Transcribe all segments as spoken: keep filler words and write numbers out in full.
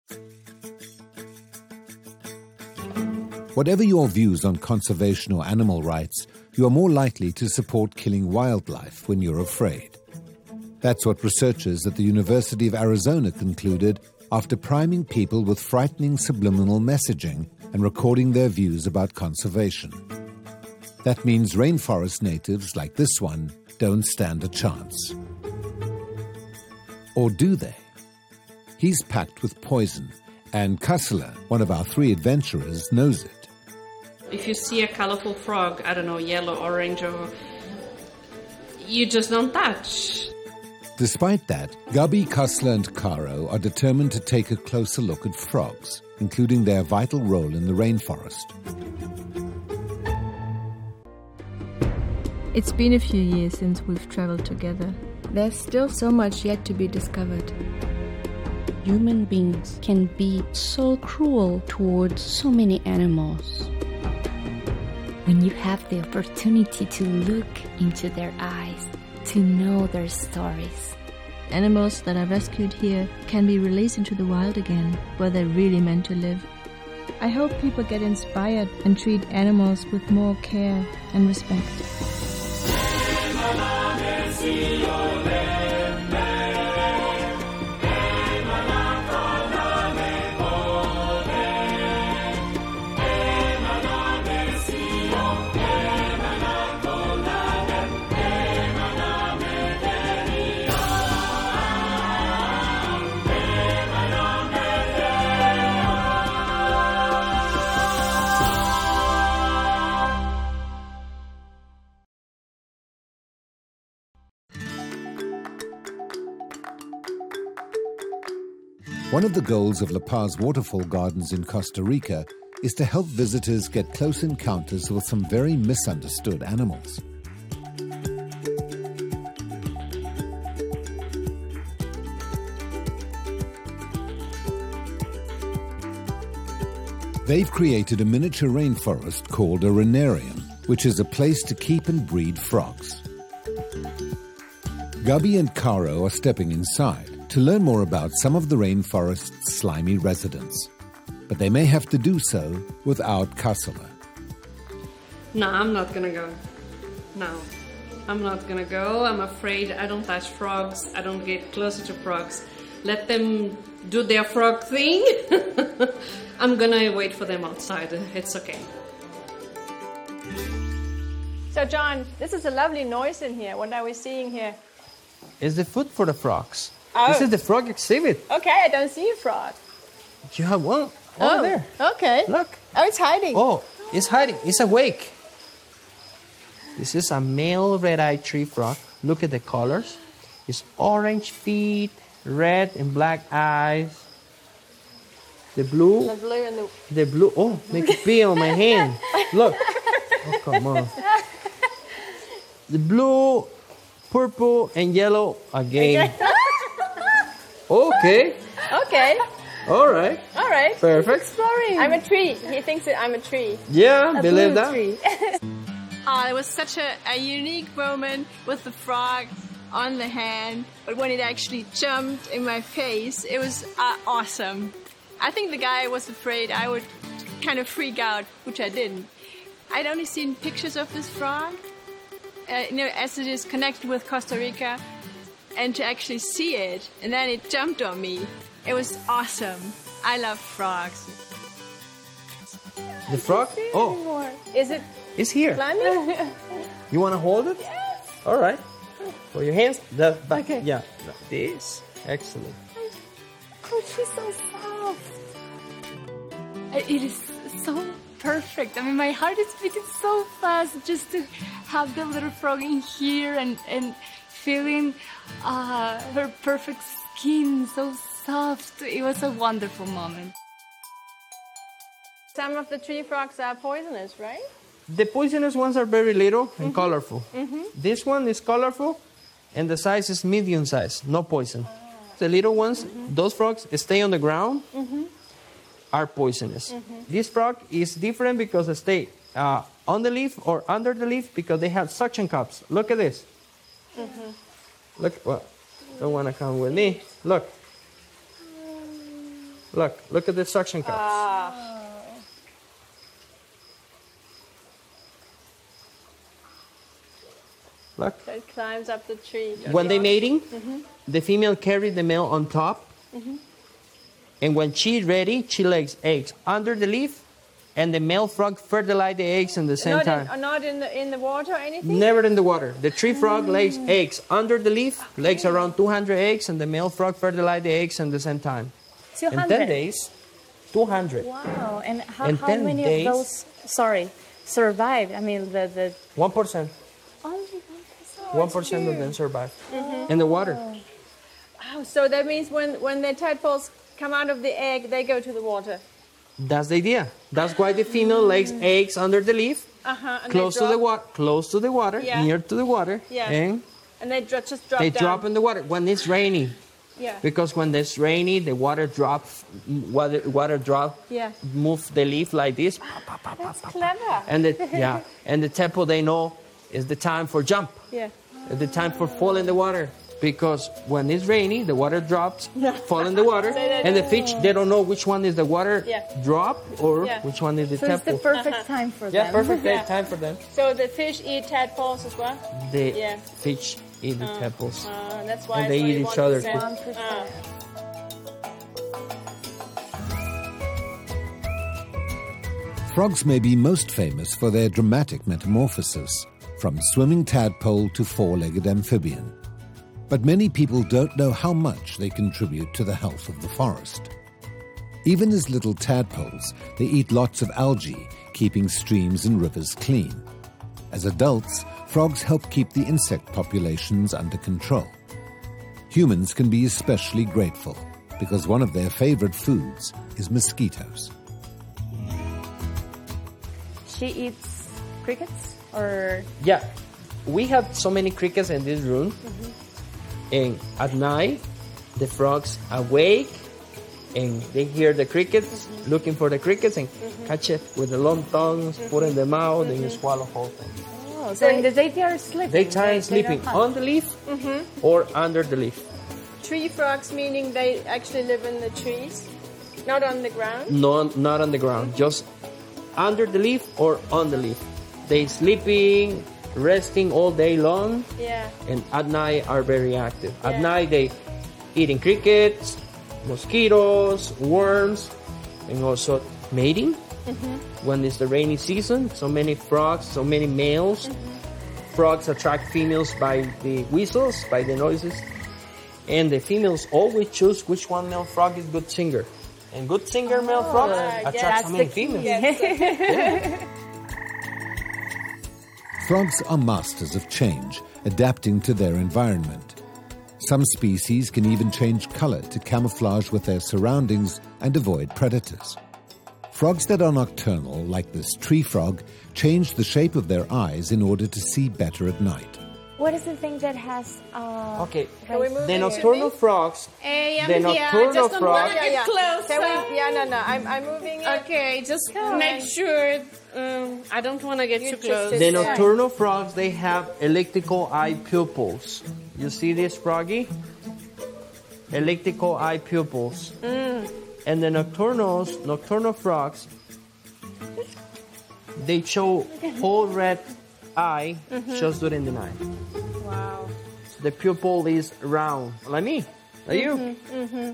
Whatever your views on conservation or animal rights, you are more likely to support killing wildlife when you're afraid. That's what researchers at the University of Arizona concluded after priming people with frightening subliminal messaging and recording their views about conservation. That means rainforest natives like this one don't stand a chance. Or do they? He's packed with poison, and Kassler, one of our three adventurers, knows it. If you see a colorful frog, I don't know, yellow, orange, or you just don't touch. Despite that, Gabi, Kassler and Caro are determined to take a closer look at frogs, including their vital role in the rainforest. It's been a few years since we've traveled together. There's still so much yet to be discovered. Human beings can be so cruel towards so many animals. When you have the opportunity to look into their eyes, to know their stories. Animals that are rescued here can be released into the wild again, where they're really meant to live. I hope people get inspired and treat animals with more care and respect. One of the goals of La Paz Waterfall Gardens in Costa Rica is to help visitors get close encounters with some very misunderstood animals. They've created a miniature rainforest called a renarium, which is a place to keep and breed frogs. Gabi and Caro are stepping inside to learn more about some of the rainforest's slimy residents. But they may have to do so without Kassler. No, I'm not gonna go. No, I'm not gonna go. I'm afraid I don't touch frogs. I don't get closer to frogs. Let them do their frog thing. I'm gonna wait for them outside. It's okay. So, John, this is a lovely noise in here. What are we seeing here? It's the food for the frogs. Oh. This is the frog exhibit. Okay, I don't see a frog. You have one over oh, there. Okay. Look. Oh, it's hiding. Oh, it's hiding. It's awake. This is a male red-eyed tree frog. Look at the colors. It's orange feet, red and black eyes. The blue. The blue and the... The blue. Oh, make it pee on my hand. Look. Oh, come on. The blue, purple, and yellow again. Okay. Okay. All right. All right. Perfect. Exploring. I'm a tree. He thinks that I'm a tree. Yeah, a believe blue that. Tree. Oh, it was such a, a unique moment with the frog on the hand, but when it actually jumped in my face, it was uh, awesome. I think the guy was afraid I would kind of freak out, which I didn't. I'd only seen pictures of this frog, uh, you know, as it is connected with Costa Rica, and to actually see it, and then it jumped on me. It was awesome. I love frogs. The frog? Oh. Is it? It's here. Climbing? You want to hold it? Yes. All right. For your hands. The back. Okay. Yeah. Like this. Excellent. Oh, she's so soft. It is so perfect. I mean, my heart is beating so fast just to have the little frog in here and, and feeling uh, her perfect skin, so soft. It was a wonderful moment. Some of the tree frogs are poisonous, right? The poisonous ones are very little and Mm-hmm. colorful. Mm-hmm. This one is colorful and the size is medium size, no poison. The little ones, mm-hmm. those frogs stay on the ground, mm-hmm. are poisonous. Mm-hmm. This frog is different because they stay uh, on the leaf or under the leaf because they have suction cups. Look at this. Mm-hmm. Look, well, don't want to come with me. Look. Look, look at the suction cups. Ah. Look. So it climbs up the tree. When they're mating, Mm-hmm. the female carries the male on top. Mm-hmm. And when she's ready, she lays eggs under the leaf, and the male frog fertilizes the eggs in the same Not time. in, not in the in the water or anything? Never in the water. The tree frog lays eggs under the leaf, lays around two hundred eggs, and the male frog fertilizes the eggs in the same time. two hundred? In ten days, two hundred. Wow. And how, In how ten many days- of those, sorry, survived? I mean, the... the one percent. only one percent. one percent of them survive. Mhm. In the water. Oh, so that means when, when the tadpoles come out of the egg, they go to the water. That's the idea. That's why the female lays eggs under the leaf, Uh-huh. And close they to the drop, water, close to the water, Yeah. near to the water, Yeah. and And they dro- just drop they down. drop in the water when it's rainy. Yeah. Because when it's rainy, the water drops, water, water drop, Yeah. move the leaf like this, That's clever. and the, yeah, and the tadpole they know is the time for jump, Yeah. it's the time for fall in the water. Because when it's rainy, the water drops, fall in the water, and the fish they don't know which one is the water Yeah. drop or Yeah. which one is the So it's the tadpole. perfect time for Yeah, them. perfect Yeah. time for them. So the fish eat tadpoles as well? The Yeah. fish eat the tadpoles. Uh, that's why And it's they only eat each one other percent. too. one percent. Uh, Frogs may be most famous for their dramatic metamorphosis, from swimming tadpole to four-legged amphibian. But many people don't know how much they contribute to the health of the forest. Even as little tadpoles, they eat lots of algae, keeping streams and rivers clean. As adults, frogs help keep the insect populations under control. Humans can be especially grateful, because one of their favorite foods is mosquitoes. She eats crickets or... Yeah, we have so many crickets in this room, and at night, the frogs awake, and they hear the crickets, looking for the crickets, and catch it with the long tongues, put in the mouth, and you swallow whole thing. Oh, so in the day they are sleeping. Daytime they sleeping don't hunt. on the leaf Mhm. or under the leaf. Tree frogs, meaning they actually live in the trees, not on the ground. No, not on the ground, just under the leaf or on the leaf. They sleeping, resting all day long, Yeah. and at night are very active. At Yeah. night they eating crickets, mosquitoes, worms, and also mating. Mm-hmm. When it's the rainy season, so many frogs, so many males. Mm-hmm. Frogs attract females by the whistles, by the noises, and the females always choose which one male frog is good singer. And good singer male frogs right, attract yeah, so many females. Yes. Frogs are masters of change, adapting to their environment. Some species can even change color to camouflage with their surroundings and avoid predators. Frogs that are nocturnal, like this tree frog, change the shape of their eyes in order to see better at night. What is the thing that has... Uh, Okay, Can we move the it? nocturnal frogs, Hey, I'm the here. nocturnal Just don't frog, wanna get close. Can we, yeah, no, no. I'm, I'm moving it. Okay, just Come make on. sure. Um, I don't want to get You too just close. sit the there. nocturnal frogs, they have elliptical eye pupils. You see this, froggy? Elliptical eye pupils. Mm. And the nocturnals, nocturnal frogs, they show whole red eye Mm-hmm. just during the night. Wow. So the pupil is round, like me, like you. Mm-hmm.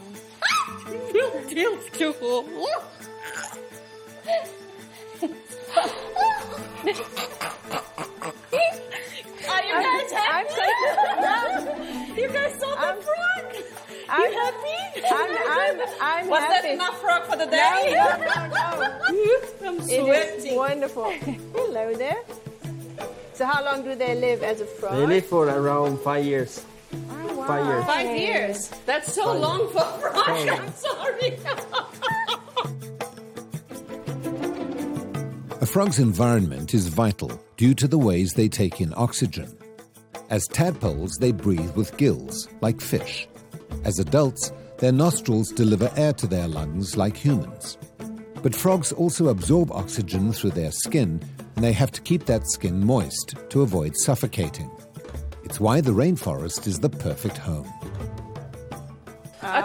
Feels too cool. Are you guys happy? I'm You guys saw the I'm- frog. I'm, You happy? I'm, I'm, I'm Was happy. that enough frog for the No, day? no, no, no. I'm It is sweating. wonderful. Hello there. So how long do they live as a frog? They live for around five years. Oh, wow. Five years. Five years. That's so long for a frog. Five. I'm sorry. A frog's environment is vital due to the ways they take in oxygen. As tadpoles, they breathe with gills, like fish. As adults, their nostrils deliver air to their lungs like humans. But frogs also absorb oxygen through their skin, and they have to keep that skin moist to avoid suffocating. It's why the rainforest is the perfect home. A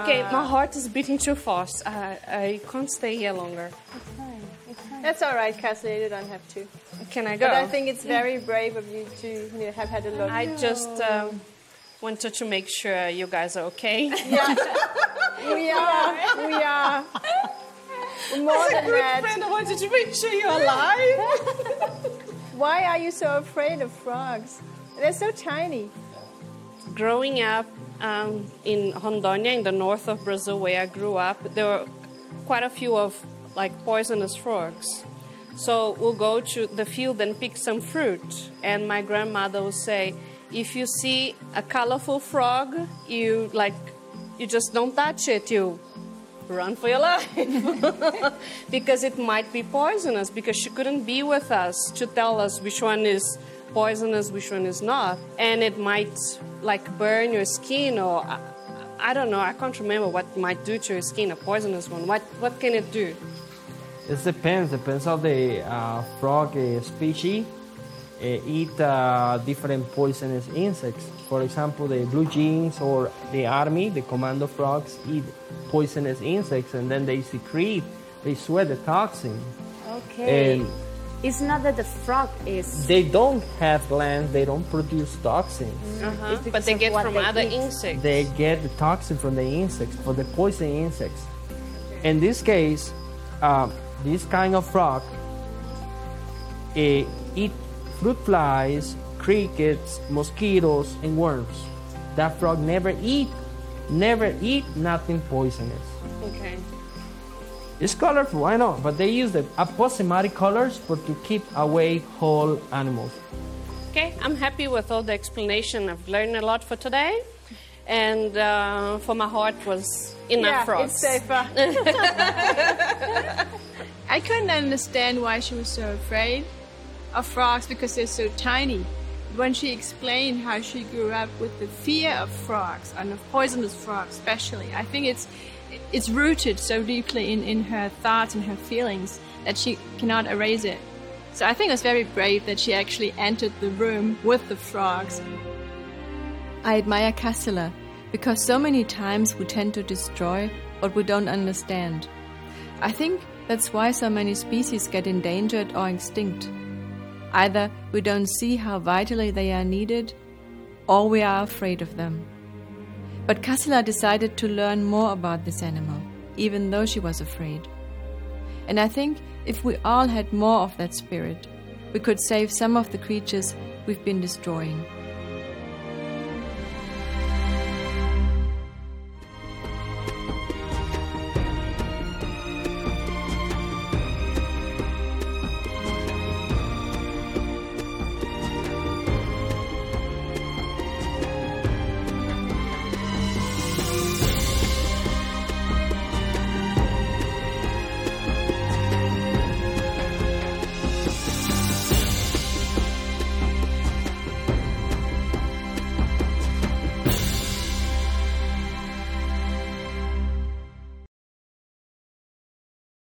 Okay, my heart is beating too fast. I, I can't stay here longer. It's fine. It's fine. That's all right, Cassie. You don't have to. Can I go? But I think it's very brave of you to you know, have had a look. I just um, wanted to make sure you guys are okay. Yeah. we are. We are. More As a than good that. friend, I wanted to make sure you're alive. Why are you so afraid of frogs? They're so tiny. Growing up um, in Rondônia, in the north of Brazil, where I grew up, there were quite a few of like poisonous frogs. So we'll go to the field and pick some fruit, and my grandmother will say, if you see a colorful frog, you like, you just don't touch it. You run for your life because it might be poisonous. Because she couldn't be with us to tell us which one is poisonous, which one is not, and it might like burn your skin, or I, I don't know. I can't remember what it might do to your skin. A poisonous one. What what can it do? It depends. Depends on the uh, frog uh, species. Uh, eat uh, different poisonous insects. For example, the blue jeans or the army, the commando frogs, eat poisonous insects, and then they secrete, they sweat the toxin. Okay. And it's not that the frog is. they don't have glands, they don't produce toxins. Uh-huh. It's because But they of get what from they other eat. insects. They get the toxin from the insects, for the poison insects. In this case, uh, this kind of frog uh, eat fruit flies, crickets, mosquitoes, and worms. That frog never eat, never eat nothing poisonous. Okay. It's colorful, I know, but they use the aposematic colors for to keep away whole animals. Okay, I'm happy with all the explanation. I've learned a lot for today, and uh, for my heart was enough Yeah, frogs. it's safer. I couldn't understand why she was so afraid of frogs because they're so tiny. When she explained how she grew up with the fear of frogs, and of poisonous frogs especially, I think it's it's rooted so deeply in, in her thoughts and her feelings that she cannot erase it. So I think it was very brave that she actually entered the room with the frogs. I admire Cassila because so many times we tend to destroy what we don't understand. I think that's why so many species get endangered or extinct. Either we don't see how vitally they are needed, or we are afraid of them. But Cassila decided to learn more about this animal, even though she was afraid. And I think if we all had more of that spirit, we could save some of the creatures we've been destroying.